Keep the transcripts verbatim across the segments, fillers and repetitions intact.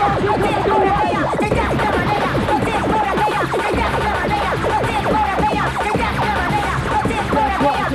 Motivator,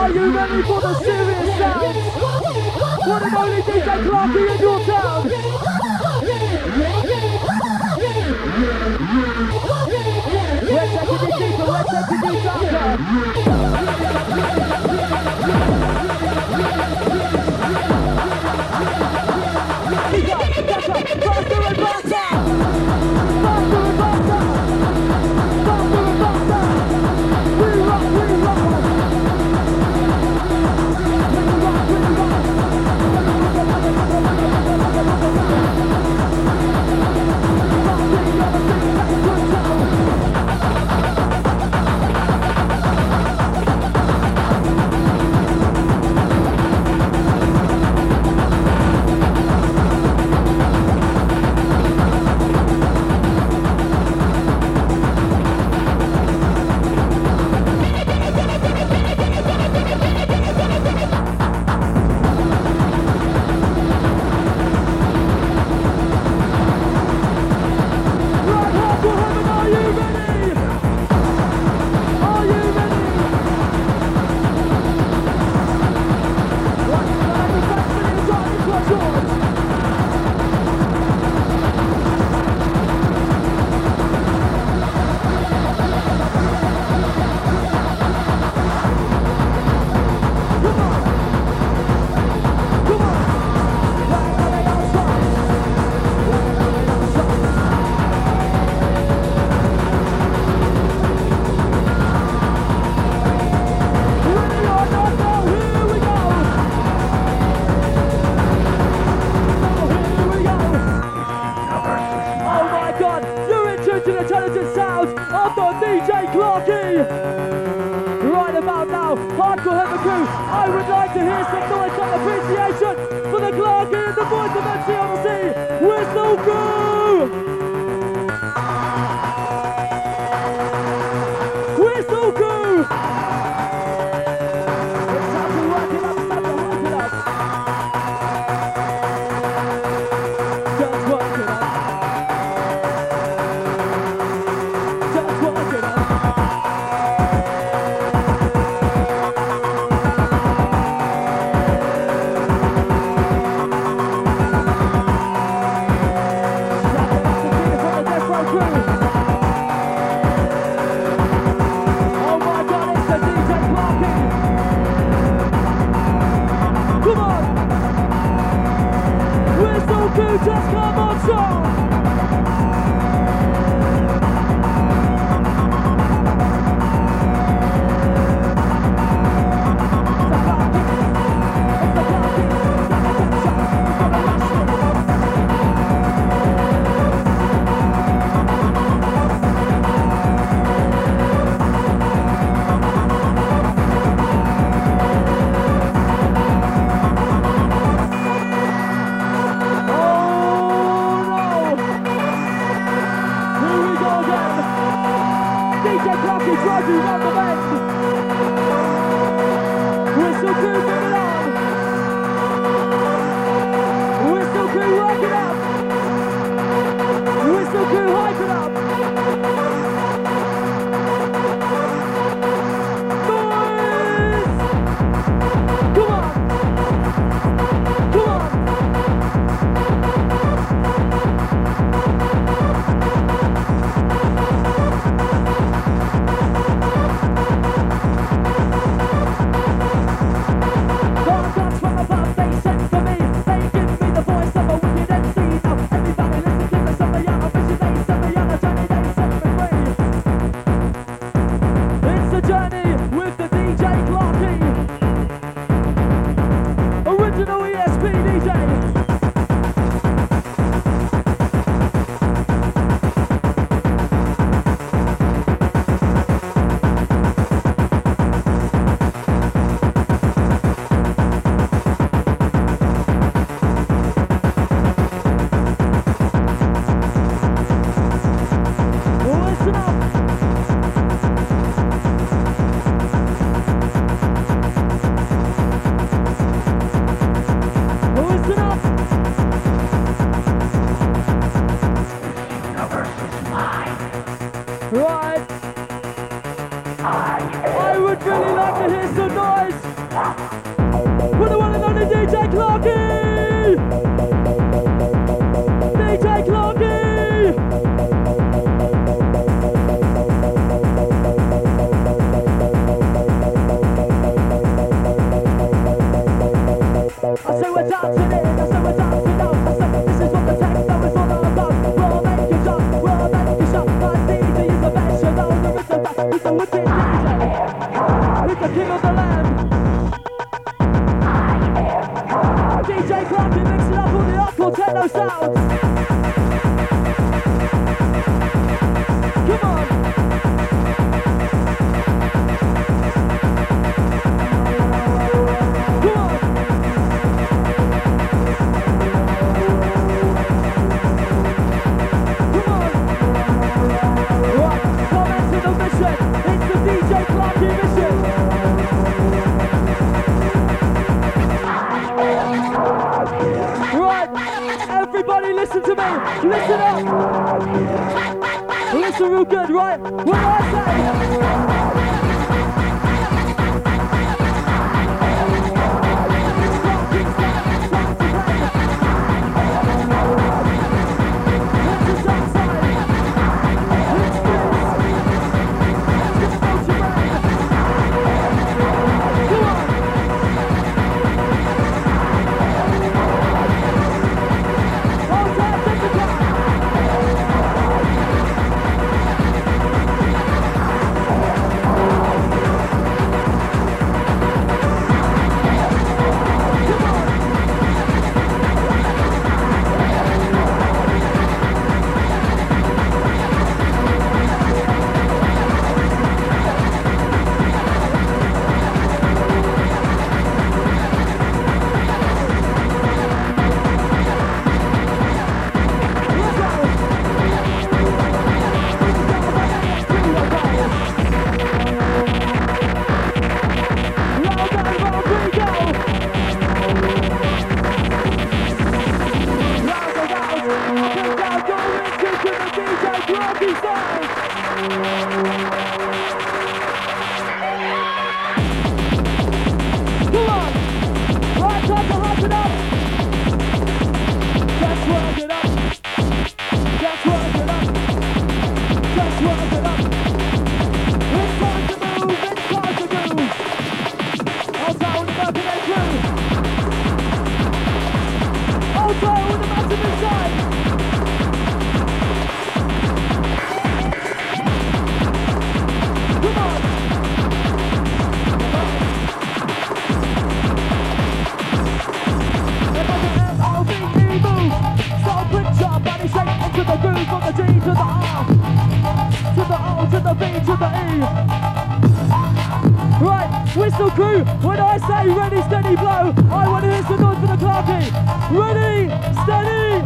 Are you ready for the serious sound? One and only D J Clarky in your town. We're taking it deeper, we're taking it darker. Faster and faster! Faster and faster! Faster and faster! We rock, we rock! We rock, we rock! D J Clarky mixing up all the hardcore techno sounds. Come on. Come on. Come on. Right, comment to the mission. It's the D J Clarky mission. Everybody listen to me, listen up. Listen real good, right? What do I say? Whistle crew, when I say ready, steady, blow, I want to hear some noise for the Clarky. Ready, steady,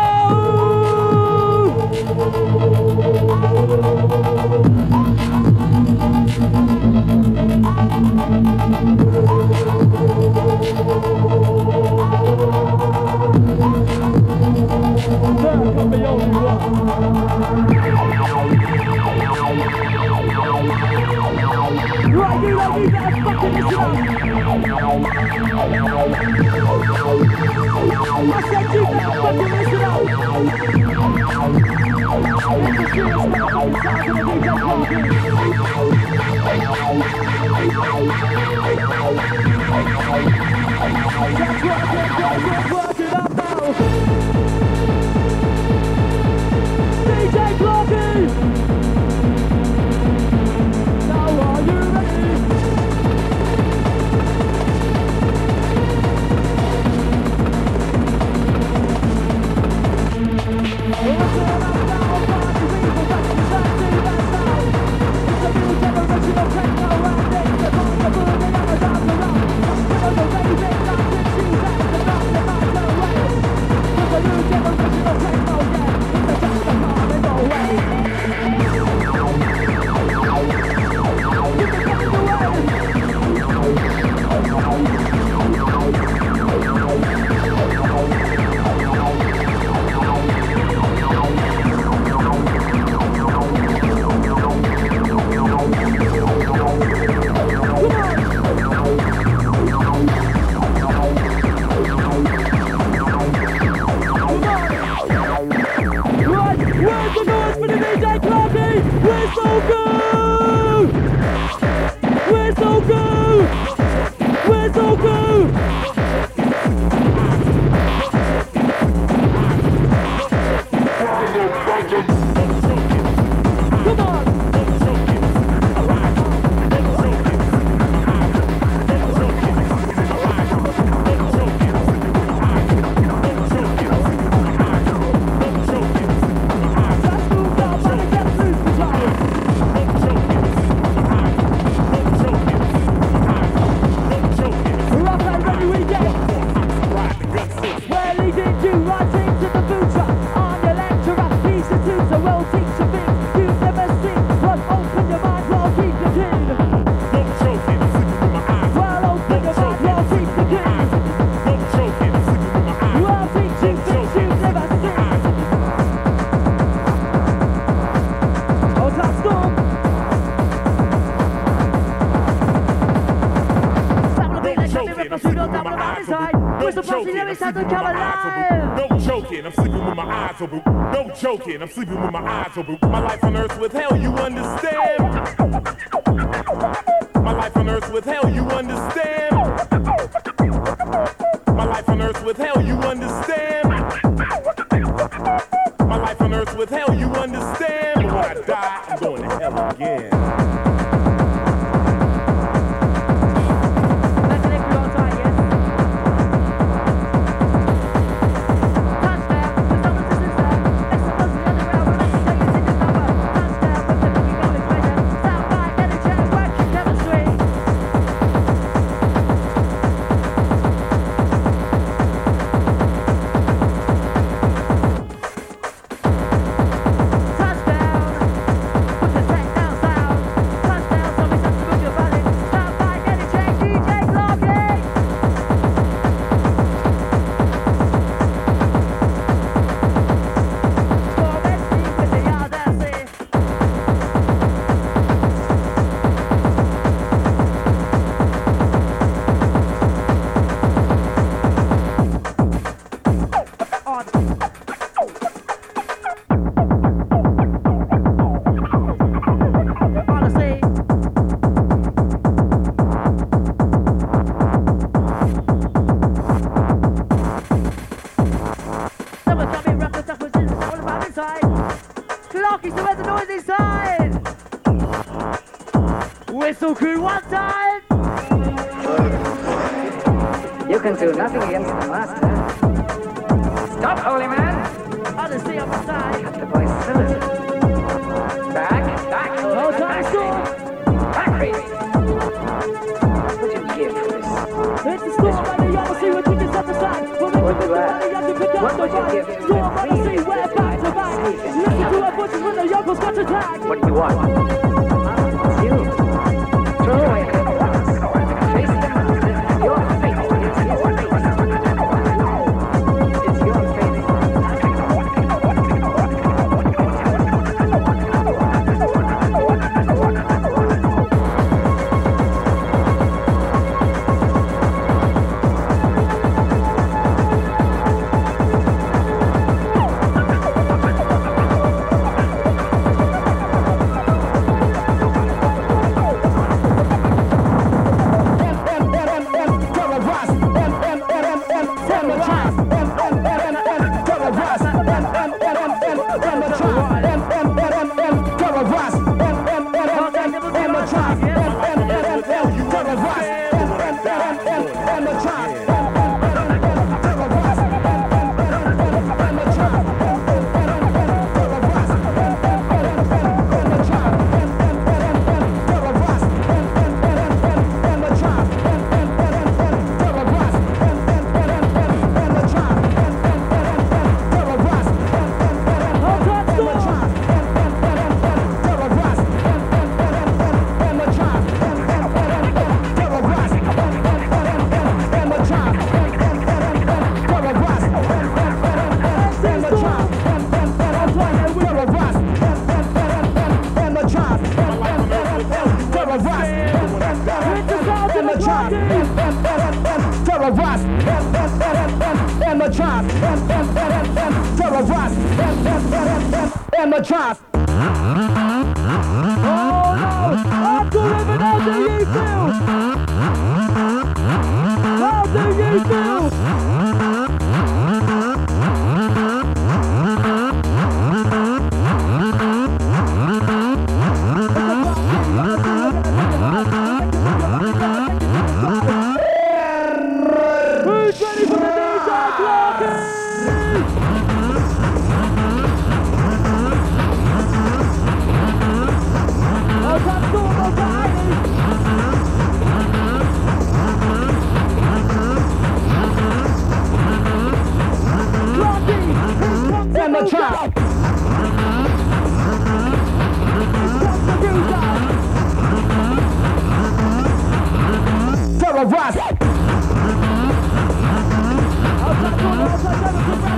blow! There can be only one. Right, you ladies, let's fucking listen up. I said you better fucking listen up. It's a serious motherfucking sound of the D J Clarky. That's what I said, guys, let's work it up now. D J Clarky! Are you ready? We'll Never see no doubt about inside. Where's the pussy? Let me start to come alive. No joking, I'm sleeping with my eyes open. No joking, I'm sleeping with my eyes open. My life on earth with hell, you understand? My life on earth with hell, you understand? My life on earth with hell, you understand? My life on earth with hell, you understand? But when I die, I'm going to hell again. Whistle crew one time! You can do nothing against the master. Stop, holy man! Honesty on the side. Cut the voice cylinder. Back, back, holy Hold man, on, back, storm! back, crazy. What would you give for this? It's the storm, and the other see what you can set aside. What would you add? What would you give to storm, and the sea, where back to back. Listen to our voices when the youngles got attacked. What do you want? It's you. Throw away the glass. Face the master. Your fate is his fate. It's your fate. Outside corner, outside corner,